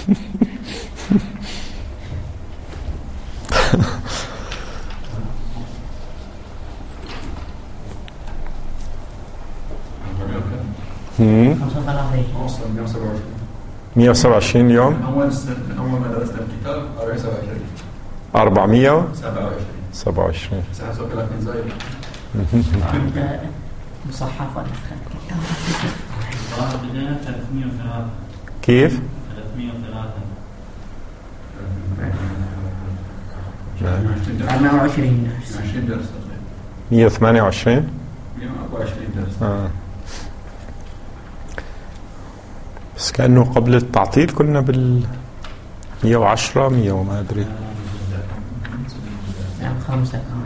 مية وسبعة وعشرين يوم. من أول ما درسنا الكتاب 427. 427. سأحسب لك من زايد. مصحفة بداية 303. كيف؟ 303. 28 درس. 20 درس. 128. 124 درس. بس كأنه قبل التعطيل كنا بال 110 100 وما أدري. يعني 5 كمان.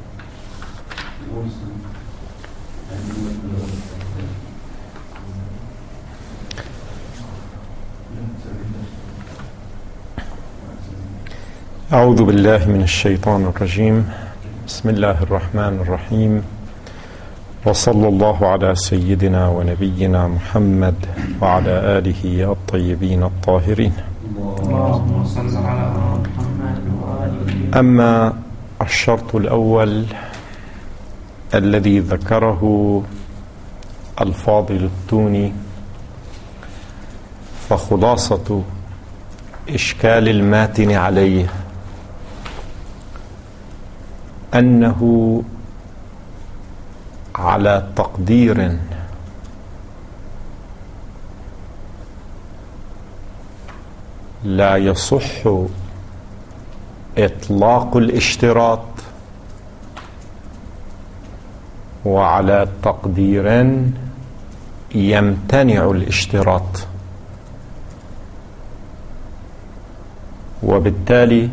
أعوذ بالله من الشيطان الرجيم. بسم الله الرحمن الرحيم. وصلى الله على سيدنا ونبينا محمد وعلى آله الطيبين الطاهرين. اللهم صل على محمد وآله. أما الشرط الأول الذي ذكره الفاضل التوني فخلاصة إشكال الماتن عليه أنه على تقدير لا يصح إطلاق الاشتراط، وعلى تقدير يمتنع الاشتراط، وبالتالي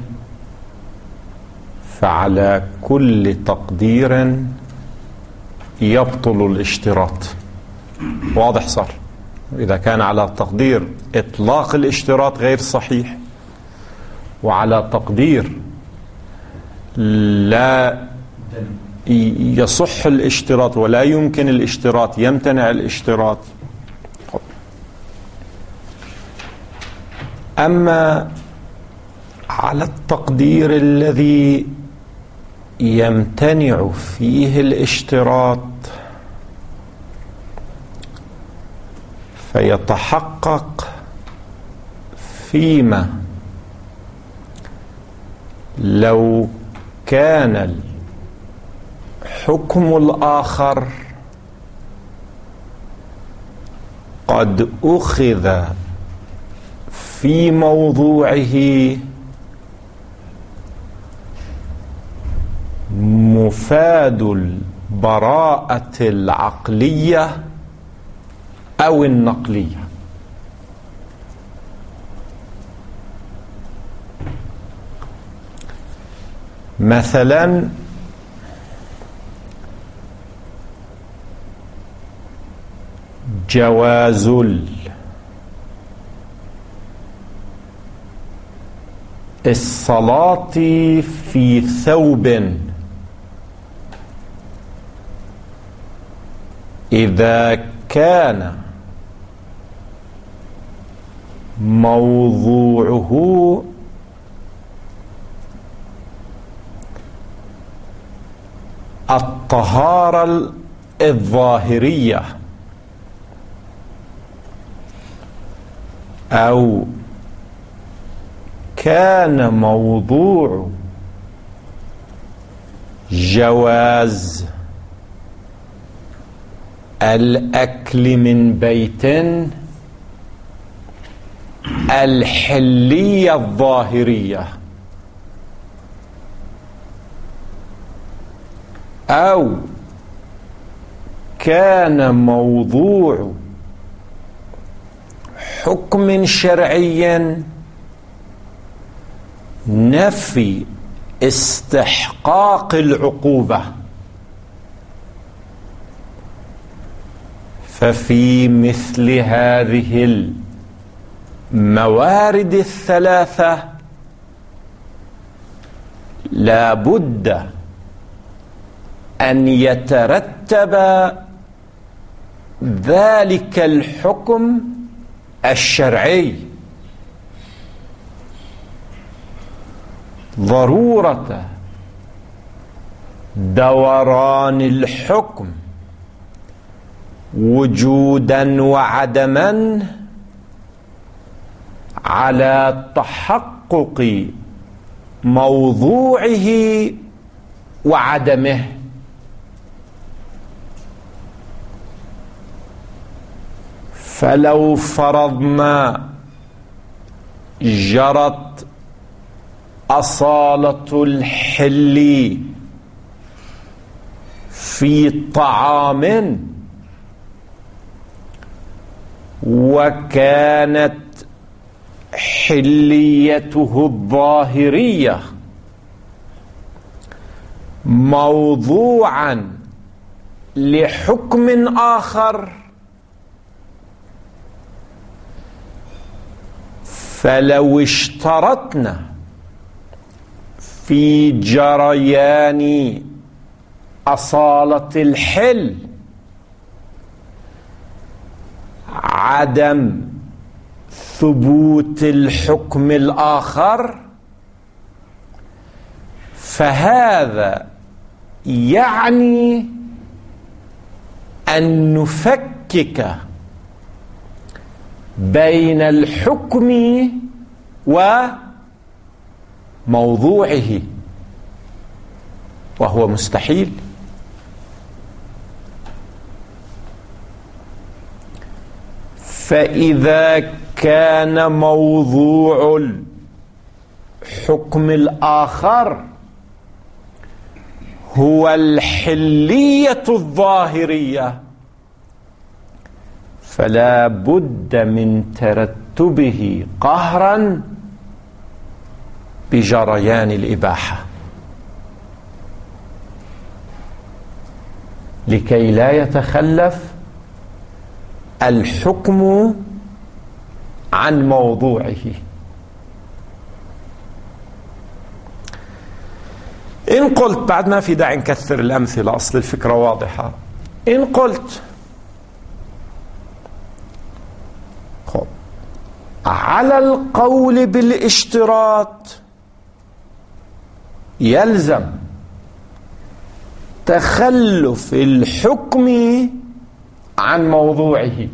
فعلى كل تقدير يبطل الاشتراط. واضح صار؟ إذا كان على تقدير إطلاق الاشتراط غير صحيح، وعلى تقدير لا يصح الاشتراط ولا يمكن الاشتراط يمتنع الاشتراط. أما على التقدير الذي يمتنع فيه الاشتراط فيتحقق فيما لو كان الحكم الآخر قد أخذ في موضوعه مفاد البراءة العقلية أو النقلية. مثلا جواز الصلاة في ثوب إذا كان موضوعه الطهارة الظاهرية أو كان موضوع جواز الأكل من بيت الحلية الظاهرية، أو كان موضوع حكم شرعي نفي استحقاق العقوبة، ففي مثل هذه الموارد الثلاثة لا بد أن يترتب ذلك الحكم الشرعي ضرورة دوران الحكم وجودا وعدما على تحقق موضوعه وعدمه. فلو فرضنا جرت أصالة الحل في طعام وكانت حليته الظاهرية موضوعا لحكم آخر، فلو اشترطنا في جريان أصالة الحل عدم ثبوت الحكم الآخر، فهذا يعني أن نفكك بين الحكم وموضوعه، وهو مستحيل. فإذا كان موضوع الحكم الآخر هو الحلية الظاهرية، فلا بد من ترتبه قهرا بجريان الإباحة، لكي لا يتخلف الحكم عن موضوعه. إن قلت، بعد ما في داعي نكثر الأمثلة، أصل الفكرة واضحة. إن قلت على القول بالاشتراط يلزم تخلف الحكم عن موضوعه،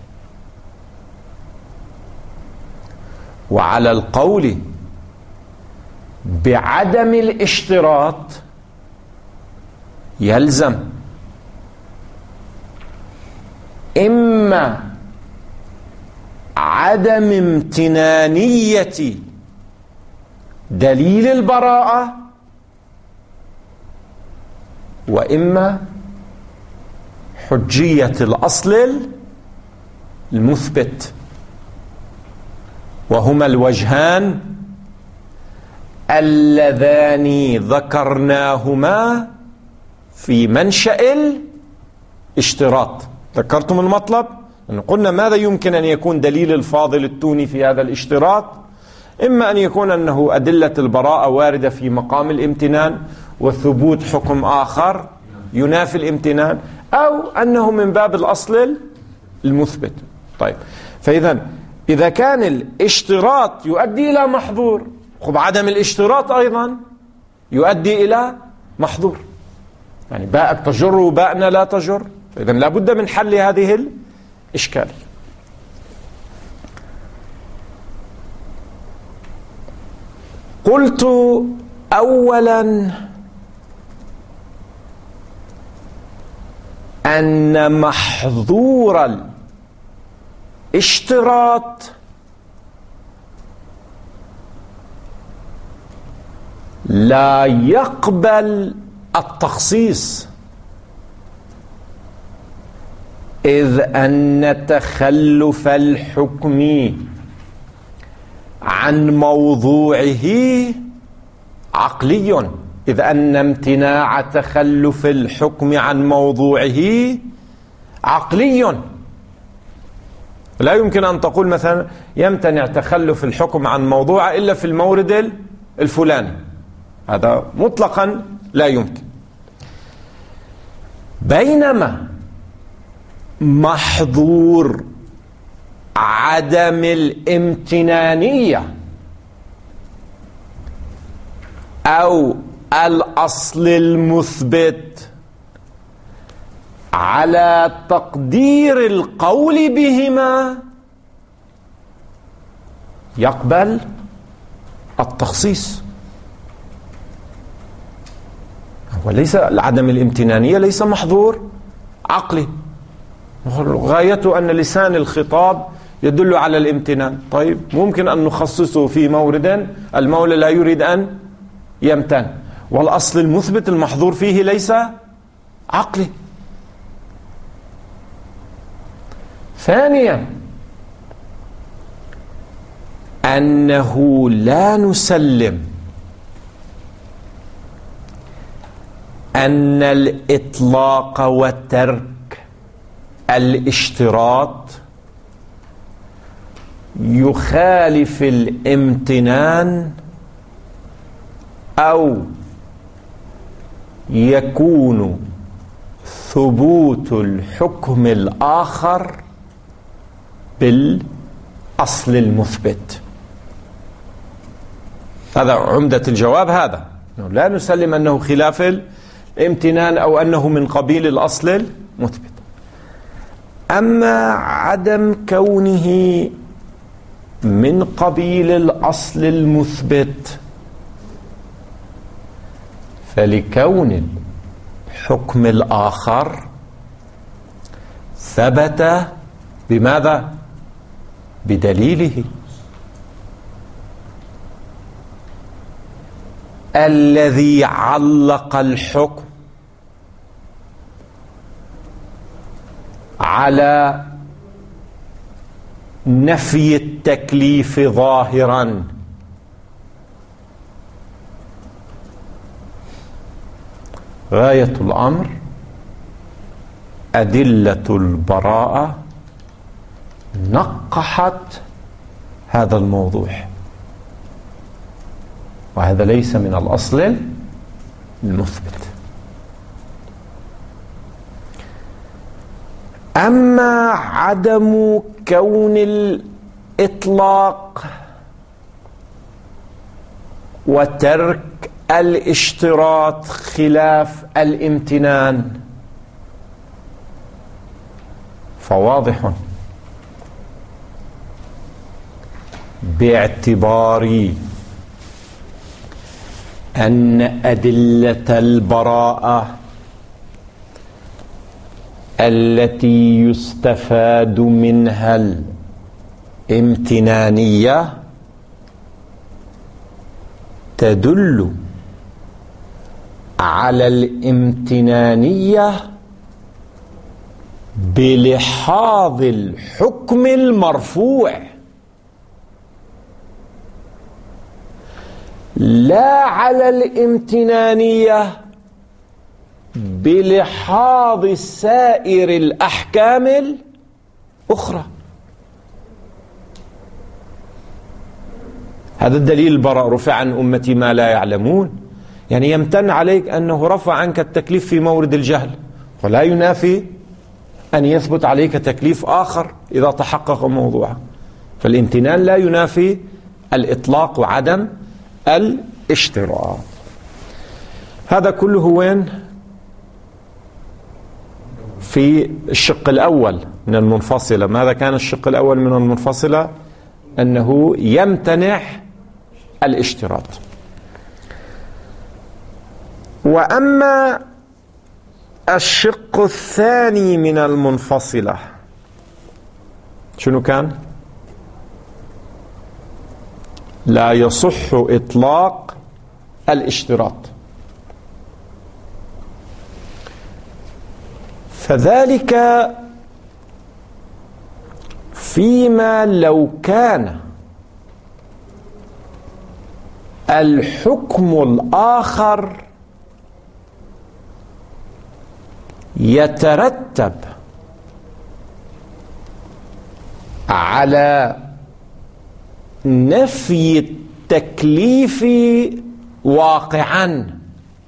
وعلى القول بعدم الاشتراط يلزم إما عدم امتنانية دليل البراءة، وإما حجية الأصل المثبت، وهما الوجهان اللذان ذكرناهما في منشأ الاشتراط. ذكرتم المطلب؟ أن قلنا ماذا يمكن أن يكون دليل الفاضل التوني في هذا الاشتراط؟ إما أن يكون أنه أدلة البراءة واردة في مقام الامتنان وثبوت حكم آخر ينافي الامتنان، أو أنه من باب الأصل المثبت. طيب، إذا كان الاشتراط يؤدي إلى محظور، خب عدم الاشتراط أيضا يؤدي إلى محظور، يعني باءك تجر وباءنا لا تجر، فإذا لابد من حل هذه الإشكال. قلت أولا أن محظور الاشتراط لا يقبل التخصيص، إذ أن تخلف الحكم عن موضوعه عقلي، إذ أن امتناع تخلف الحكم عن موضوعه عقلي. لا يمكن أن تقول مثلا يمتنع تخلف الحكم عن موضوعه إلا في المورد الفلاني، هذا مطلقا لا يمكن. بينما محظور عدم الامتنانية أو الأصل المثبت على تقدير القول بهما يقبل التخصيص. وليس عدم الامتنانية ليس محظور عقلي، غايته أن لسان الخطاب يدل على الامتنان. طيب ممكن أن نخصصه في مورد المولى لا يريد أن يمتن، والأصل المثبت المحظور فيه ليس عقلي. ثانيا أنه لا نسلم أن الإطلاق وترك الاشتراط يخالف الامتنان أو يكون ثبوت الحكم الآخر بالأصل المثبت. هذا عمدة الجواب، هذا لا نسلم أنه خلاف الامتنان أو أنه من قبيل الأصل المثبت. أما عدم كونه من قبيل الأصل المثبت فلكون الحكم الآخر ثبت بماذا؟ بدليله الذي علق الحكم على نفي التكليف ظاهرا. غاية الأمر أدلة البراءة نقحت هذا الموضوع، وهذا ليس من الأصل المثبت. أما عدم كون الإطلاق وترك الاشتراط خلاف الامتنان فواضح باعتبار أن أدلة البراءة التي يستفاد منها الامتنانية تدل على الامتنانية بلحاظ الحكم المرفوع لا على الامتنانية بلحاظ سائر الأحكام الأخرى. هذا الدليل البراء رفع عن أمتي ما لا يعلمون، يعني يمتن عليك أنه رفع عنك التكليف في مورد الجهل، ولا ينافي أن يثبت عليك تكليف آخر إذا تحقق موضوعه. فالامتنان لا ينافي الإطلاق وعدم الاشتراط. هذا كله وين؟ في الشق الأول من المنفصلة. ماذا كان الشق الأول من المنفصلة؟ أنه يمتنع الاشتراط. وأما الشق الثاني من المنفصلة شنو كان؟ لا يصح إطلاق الاشتراط، فذلك فيما لو كان الحكم الآخر يترتب على نفي التكليف واقعا،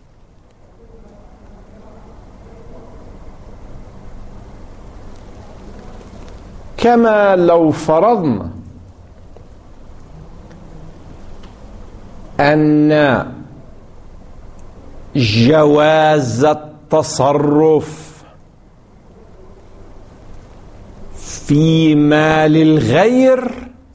كما لو فرضنا أن جواز التصرف في مال الغير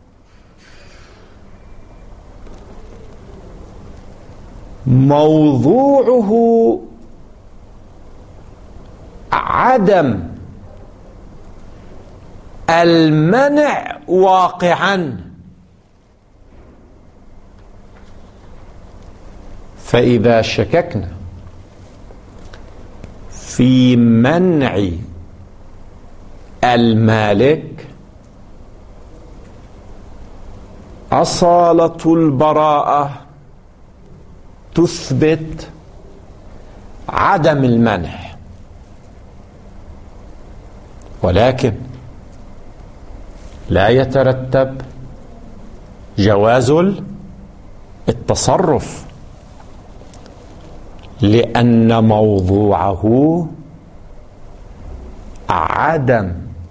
موضوعه عدم المنع واقعا. فإذا شككنا في منع المالك أصالة البراءة تثبت عدم المنع، ولكن لا يترتب جواز التصرف، لأن موضوعه عدم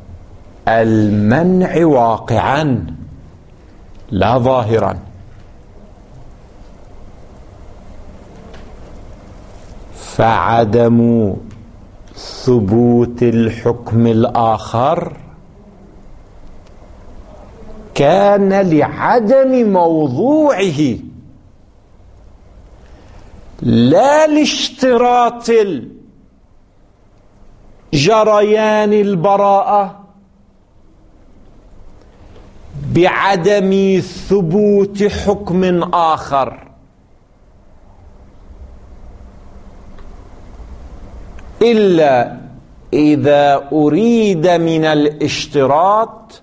المنع واقعا لا ظاهرا. فعدم ثبوت الحكم الآخر كان لعدم موضوعه، لا لاشتراط جريان البراءة بعدم ثبوت حكم آخر. إلا إذا أريد من الاشتراط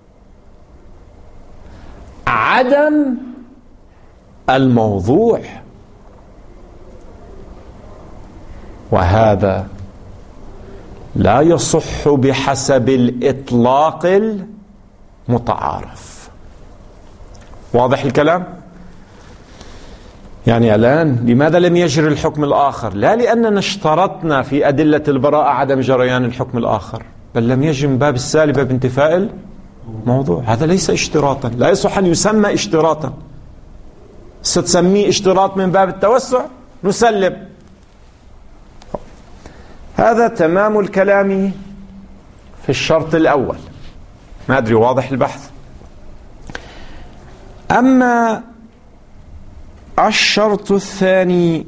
عدم الموضوع، وهذا لا يصح بحسب الإطلاق المتعارف. واضح الكلام؟ يعني الآن لماذا لم يجري الحكم الآخر؟ لا لأننا اشترطنا في أدلة البراءة عدم جريان الحكم الآخر، بل لم يجري من باب السالبة بانتفاء الموضوع. هذا ليس اشتراطا، لا يصح أن يسمى اشتراطا. ستسميه اشتراط من باب التوسع نسلم. هذا تمام الكلام في الشرط الأول. ما أدري واضح البحث؟ أما الشرط الثاني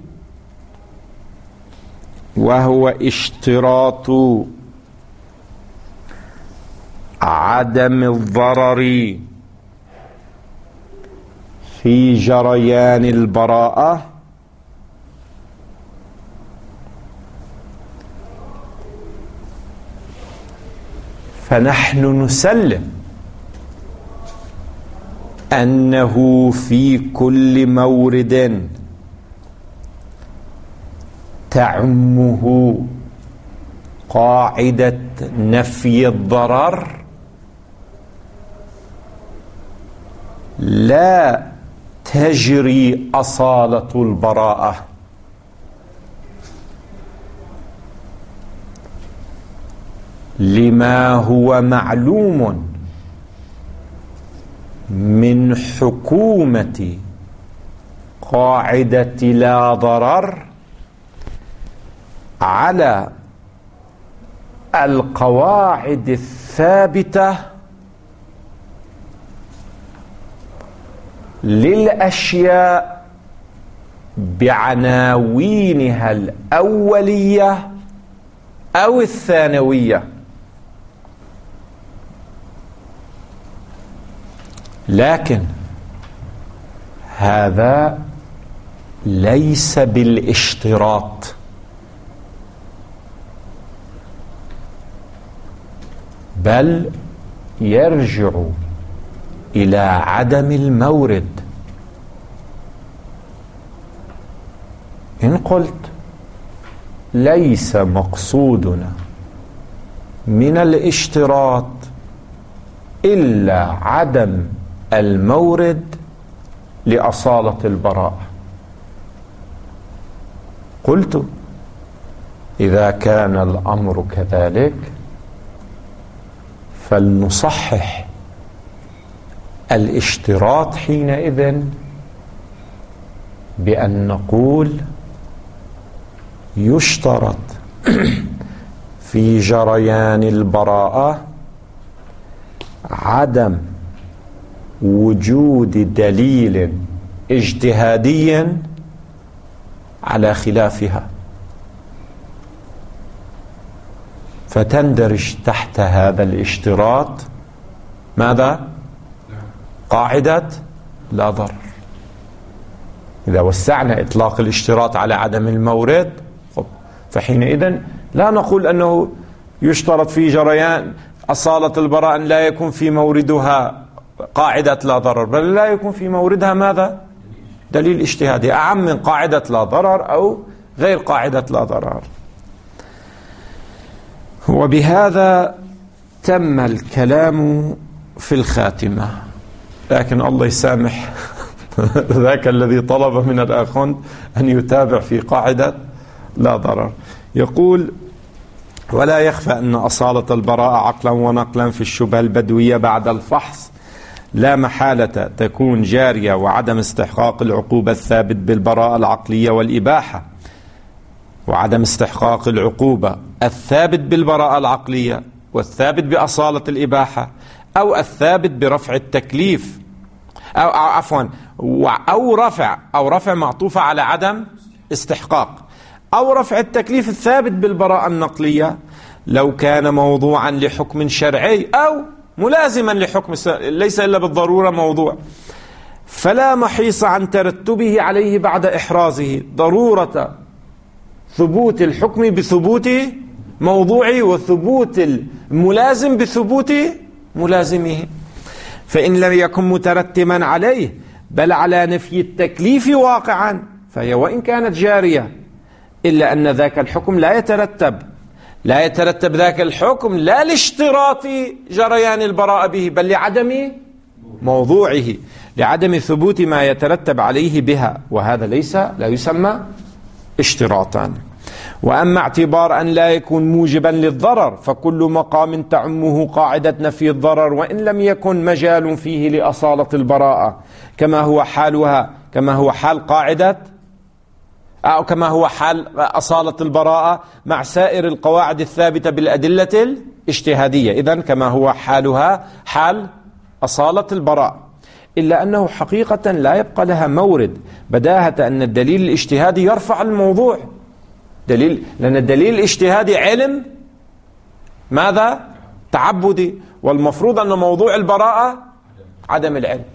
وهو اشتراط عدم الضرر في جريان البراءة، فنحن نسلم أنه في كل مورد تعمه قاعدة نفي الضرر لا تجري أصالة البراءة، لما هو معلوم من حكومة قاعدة لا ضرر على القواعد الثابتة للأشياء بعناوينها الأولية أو الثانوية. لكن هذا ليس بالاشتراط، بل يرجع إلى عدم المورد. إن قلت ليس مقصودنا من الاشتراط إلا عدم المورد لأصالة البراءة، قلت إذا كان الأمر كذلك فلنصحح الاشتراط حينئذ بأن نقول يشترط في جريان البراءة عدم وجود دليل اجتهادي على خلافها، فتندرج تحت هذا الاشتراط ماذا؟ قاعدة لا ضرر. إذا وسعنا إطلاق الاشتراط على عدم المورد فحينئذ لا نقول أنه يشترط في جريان أصالة البراءة أن لا يكون في موردها قاعدة لا ضرر، بل لا يكون في موردها ماذا؟ دليل اجتهادي أعم من قاعدة لا ضرر أو غير قاعدة لا ضرر. وبهذا تم الكلام في الخاتمة، لكن الله يسامح ذاك الذي طلب من الآخوند أن يتابع في قاعدة لا ضرر. يقول: ولا يخفى أن أصالة البراءة عقلا ونقلا في الشبهة البدوية بعد الفحص لا محالة تكون جارية، وعدم استحقاق العقوبة الثابت بالبراءة العقلية والإباحة، وعدم استحقاق العقوبة الثابت بالبراءة العقلية والثابت بأصالة الإباحة، أو الثابت برفع التكليف، أو عفوا أو رفع معطوفة على عدم استحقاق، أو رفع التكليف الثابت بالبراءة النقلية لو كان موضوعا لحكم شرعي أو ملازما لحكم ليس إلا بالضرورة موضوع، فلا محيص عن ترتبه عليه بعد إحرازه، ضرورة ثبوت الحكم بثبوت موضوعه وثبوت الملازم بثبوت ملازمه. فإن لم يكن مترتما عليه بل على نفي التكليف واقعا فهي وإن كانت جارية، إلا أن ذاك الحكم لا يترتب ذاك الحكم لا لاشتراط جريان البراءة به، بل لعدم موضوعه، لعدم ثبوت ما يترتب عليه بها، وهذا لا يسمى اشتراطا. وأما اعتبار أن لا يكون موجبا للضرر فكل مقام تعمه قاعدة نفي الضرر وإن لم يكن مجال فيه لأصالة البراءة، كما هو حال قاعدة أو كما هو حال أصالة البراءة مع سائر القواعد الثابتة بالأدلة الاجتهادية، إذن كما هو حالها حال أصالة البراءة، إلا أنه حقيقة لا يبقى لها مورد بداهة أن الدليل الاجتهادي يرفع الموضوع، لأن الدليل الاجتهادي علم ماذا؟ تعبدي، والمفروض أن موضوع البراءة عدم العلم،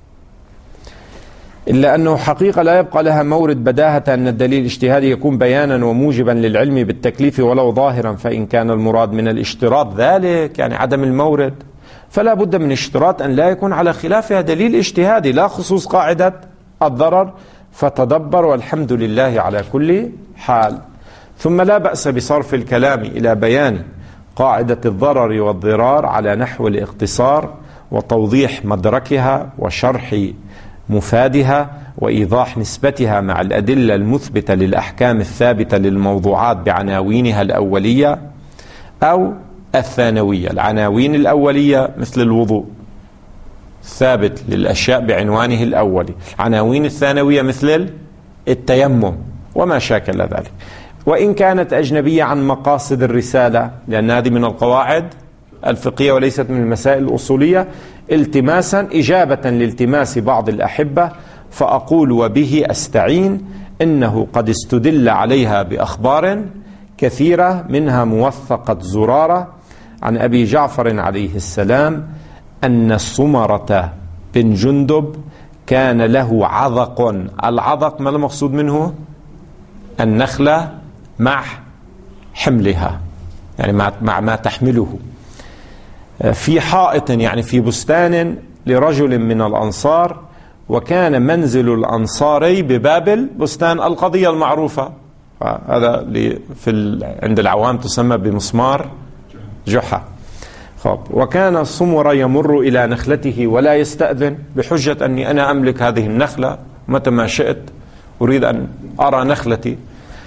إلا أنه حقيقة لا يبقى لها مورد بداهة أن الدليل الاجتهادي يكون بيانا وموجبا للعلم بالتكليف ولو ظاهرا، فإن كان المراد من الاشتراط ذلك يعني عدم المورد فلا بد من اشتراط أن لا يكون على خلافها دليل اجتهادي لا خصوص قاعدة الضرر، فتدبر والحمد لله على كل حال. ثم لا بأس بصرف الكلام إلى بيان قاعدة الضرر والضرار على نحو الاختصار وتوضيح مدركها وشرح مفادها وإيضاح نسبتها مع الأدلة المثبتة للأحكام الثابتة للموضوعات بعناوينها الأولية أو الثانوية. العناوين الأولية مثل الوضوء ثابت للأشياء بعنوانه الأولي، العناوين الثانوية مثل التيمم وما شاكل ذلك، وإن كانت أجنبية عن مقاصد الرسالة، لأن هذه من القواعد الفقهية وليست من المسائل الأصولية، التماسا إجابة لالتماس بعض الأحبة، فأقول وبه أستعين إنه قد استدل عليها بأخبار كثيرة، منها موثقة زرارة عن أبي جعفر عليه السلام أن سمرة بن جندب كان له عذق. العذق ما المقصود منه؟ النخلة مع حملها، يعني مع ما تحمله، في حائط يعني في بستان لرجل من الأنصار، وكان منزل الأنصاري بباب البستان، القضية المعروفة هذا عند العوام تسمى بمسمار جحا. وكان السمر يمر إلى نخلته ولا يستأذن بحجة أني أنا أملك هذه النخلة متى ما شئت، أريد أن أرى نخلتي.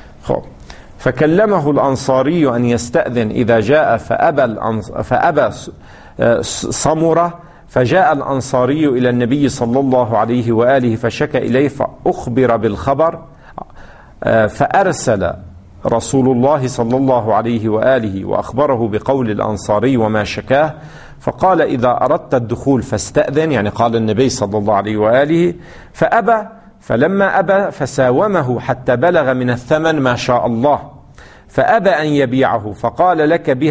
فكلمه الأنصاري أن يستأذن إذا جاء، فأبى سمرة، فجاء الأنصاري إلى النبي صلى الله عليه وآله فشكى إليه، فأخبر بالخبر، فأرسل رسول الله صلى الله عليه وآله وأخبره بقول الأنصاري وما شكاه، فقال إذا أردت الدخول فاستأذن، يعني قال النبي صلى الله عليه وآله، فأبى، فلما أبى فساومه حتى بلغ من الثمن ما شاء الله، فأبى أن يبيعه، فقال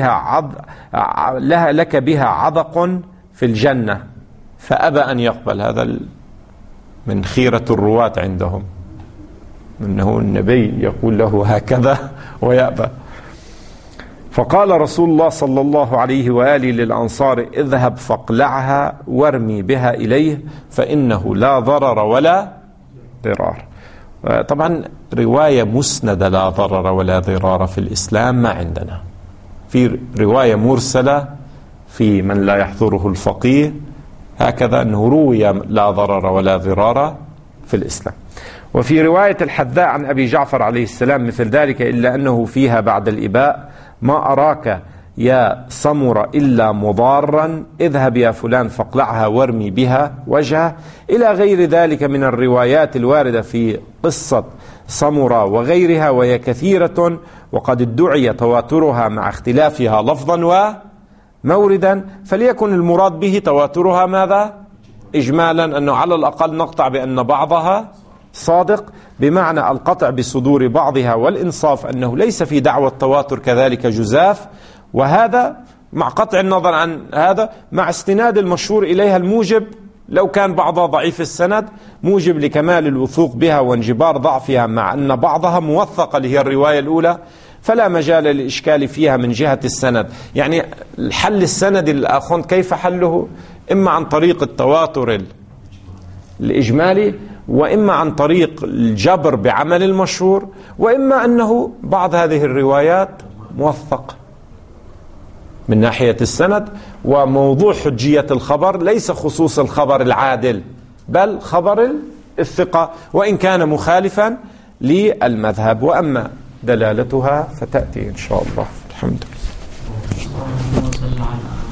لك بها عضق في الجنة، فأبى أن يقبل. هذا من خيرة الرواة عندهم، إنه النبي يقول له هكذا ويأبى. فقال رسول الله صلى الله عليه وآله للأنصار اذهب فاقلعها وارمي بها إليه فإنه لا ضرر ولا ضرار. طبعا رواية مسندة لا ضرر ولا ضرار في الإسلام ما عندنا، في رواية مرسلة في من لا يحضره الفقيه هكذا أنه روي لا ضرر ولا ضرار في الإسلام. وفي رواية الحذاء عن أبي جعفر عليه السلام مثل ذلك، إلا أنه فيها بعد الإباء ما أراك يا سمر إلا مضارا، اذهب يا فلان فاقلعها وارمي بها وجهه، إلى غير ذلك من الروايات الواردة في قصة سمرة وغيرها، وهي كثيرة وقد ادعي تواترها مع اختلافها لفظا وموردا، فليكن المراد به تواترها ماذا؟ إجمالا أنه على الأقل نقطع بأن بعضها صادق، بمعنى القطع بصدور بعضها، والإنصاف أنه ليس في دعوى التواتر كذلك جزاف، وهذا مع قطع النظر عن هذا مع استناد المشهور إليها الموجب لو كان بعضها ضعيف السند موجب لكمال الوثوق بها وانجبار ضعفها، مع أن بعضها موثقة اللي هي الرواية الأولى، فلا مجال للإشكال فيها من جهة السند. يعني الحل السند الآخر كيف حله؟ إما عن طريق التواتر الإجمالي، وإما عن طريق الجبر بعمل المشهور، وإما أنه بعض هذه الروايات موثق من ناحية السند. وموضوع حجية الخبر ليس خصوص الخبر العادل، بل خبر الثقة وإن كان مخالفا للمذهب، وأما دلالتها فتأتي إن شاء الله. الحمد لله.